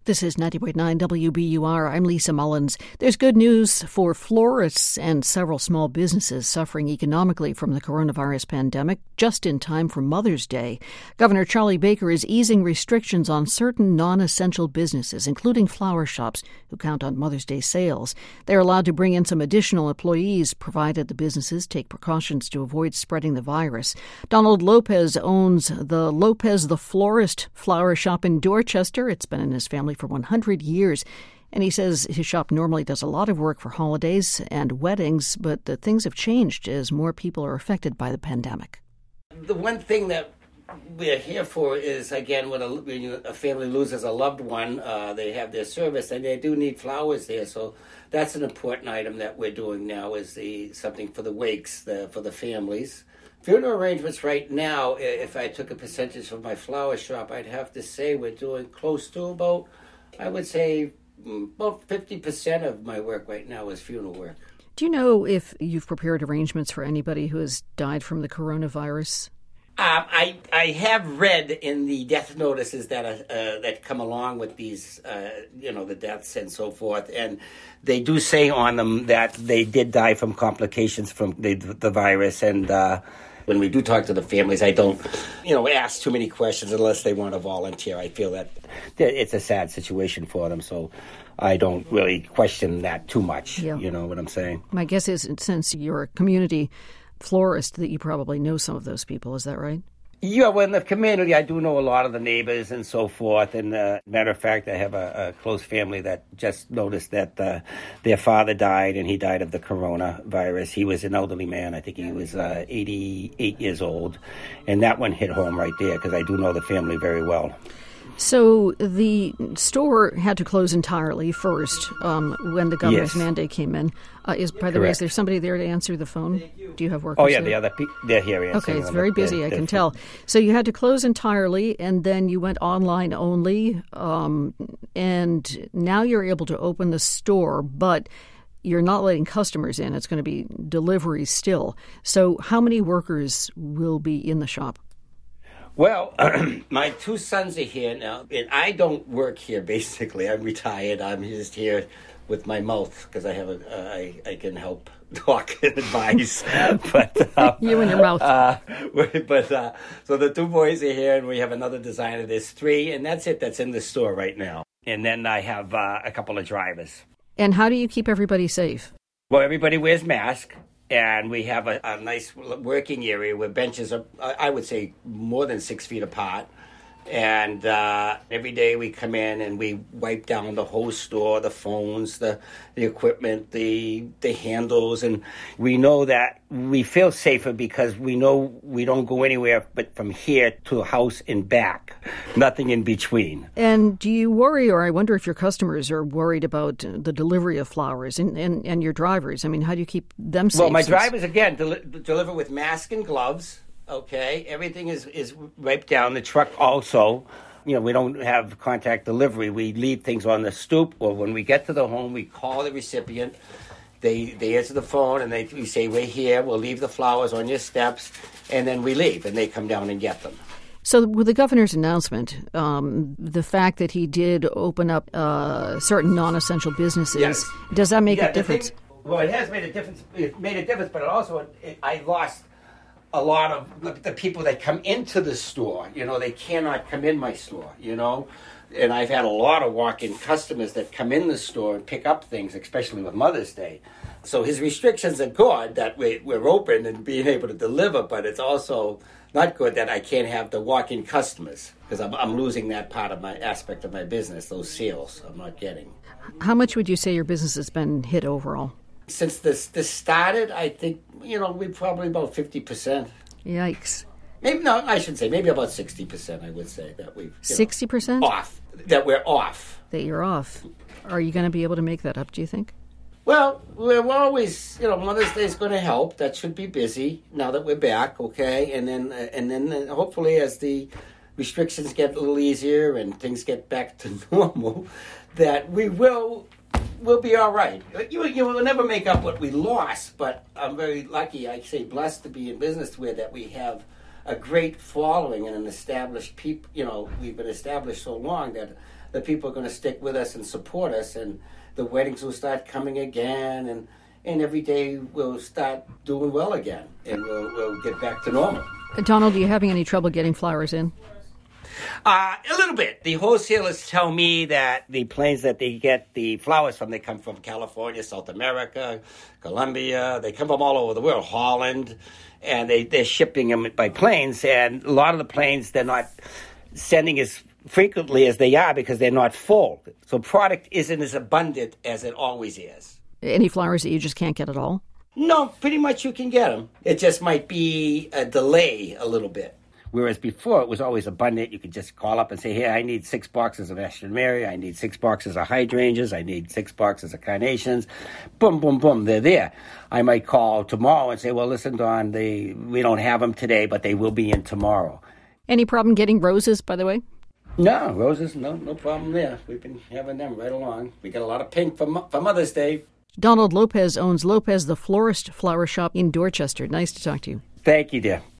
This is 90.9 WBUR. I'm Lisa Mullins. There's good news for florists and several small businesses suffering economically from the coronavirus pandemic just in time for Mother's Day. Governor Charlie Baker is easing restrictions on certain non-essential businesses, including flower shops, who count on Mother's Day sales. They're allowed to bring in some additional employees, provided the businesses take precautions to avoid spreading the virus. Donald Lopez owns the Lopez the Florist flower shop in Dorchester. It's been in his family for 100 years. And he says his shop normally does a lot of work for holidays and weddings, but that things have changed as more people are affected by the pandemic. The one thing that we're here for is, again, when a family loses a loved one, they have their service, and they do need flowers there. So that's an important item that we're doing now, is something for the wakes, for the families. Funeral arrangements right now, if I took a percentage of my flower shop, I'd have to say we're doing close to about 50% of my work right now is funeral work. Do you know if you've prepared arrangements for anybody who has died from the coronavirus? I have read in the death notices that come along with these, the deaths and so forth, and they do say on them that they did die from complications from the virus. And when we do talk to the families, I don't, ask too many questions unless they want to volunteer. I feel that it's a sad situation for them, so I don't really question that too much. Yeah. You know what I'm saying? My guess is, since you're a community florist, that you probably know some of those people. Is that right? Yeah, well, in the community, I do know a lot of the neighbors and so forth. And matter of fact, I have a close family that just noticed that their father died, and he died of the coronavirus. He was an elderly man. I think he was 88 years old. And that one hit home right there, because I do know the family very well. So the store had to close entirely first when the governor's mandate came in. By the way, is there somebody there to answer the phone? Do you have workers? Oh, yeah, they're here answering. Okay, it's very busy, I can tell. So you had to close entirely, and then you went online only, and now you're able to open the store, but you're not letting customers in. It's going to be delivery still. So how many workers will be in the shop? Well, my two sons are here now, and I don't work here, basically. I'm retired. I'm just here with my mouth, because I can help talk and advise. But you and your mouth. So the two boys are here, and we have another designer. There's three, and that's it. That's in the store right now. And then I have a couple of drivers. And how do you keep everybody safe? Well, everybody wears masks. And we have a nice working area where benches are, I would say, more than 6 feet apart. And every day we come in and we wipe down the whole store, the phones, the equipment, the handles. And we know that we feel safer because we know we don't go anywhere but from here to a house and back. Nothing in between. And do you worry, or I wonder if your customers are worried about the delivery of flowers and your drivers? I mean, how do you keep them safe? Well, my drivers, again, deliver with masks and gloves. Okay, everything is wiped down. The truck also, we don't have contact delivery. We leave things on the stoop, or when we get to the home, we call the recipient. They answer the phone, and we say, we're here, we'll leave the flowers on your steps, and then we leave, and they come down and get them. So with the governor's announcement, the fact that he did open up certain non-essential businesses, does that make a difference? It has made a difference. It made a difference, but I lost a lot of the people that come into the store. They cannot come in my store, And I've had a lot of walk-in customers that come in the store and pick up things, especially with Mother's Day. So his restrictions are good that we're open and being able to deliver, but it's also not good that I can't have the walk-in customers, because I'm losing that part of my aspect of my business, those sales I'm not getting. How much would you say your business has been hit overall? Since this started, I think, we're probably about 50%. Yikes. Maybe, no, I should say, maybe about 60%, I would say, that we've... 60%? Off. That we're off. That you're off. Are you going to be able to make that up, do you think? Well, we're always, Mother's Day is going to help. That should be busy now that we're back, okay? And then hopefully as the restrictions get a little easier and things get back to normal, that we'll be all right. You will never make up what we lost, but I'm very lucky, I say blessed, to be in business where that we have a great following and an established people. We've been established so long that the people are going to stick with us and support us, and the weddings will start coming again, and every day we'll start doing well again, and we'll get back to normal. Donald, are you having any trouble getting flowers in? A little bit. The wholesalers tell me that the planes that they get the flowers from, they come from California, South America, Colombia. They come from all over the world, Holland, and they're shipping them by planes. And a lot of the planes, they're not sending as frequently as they are because they're not full. So product isn't as abundant as it always is. Any flowers that you just can't get at all? No, pretty much you can get them. It just might be a delay a little bit. Whereas before, it was always abundant. You could just call up and say, hey, I need 6 boxes of Ashton Mary. I need 6 boxes of hydrangeas. I need 6 boxes of carnations. Boom, boom, boom, they're there. I might call tomorrow and say, well, listen, Don, we don't have them today, but they will be in tomorrow. Any problem getting roses, by the way? No, roses, no problem there. We've been having them right along. We got a lot of pink for Mother's Day. Donald Lopez owns Lopez the Florist Flower Shop in Dorchester. Nice to talk to you. Thank you, dear.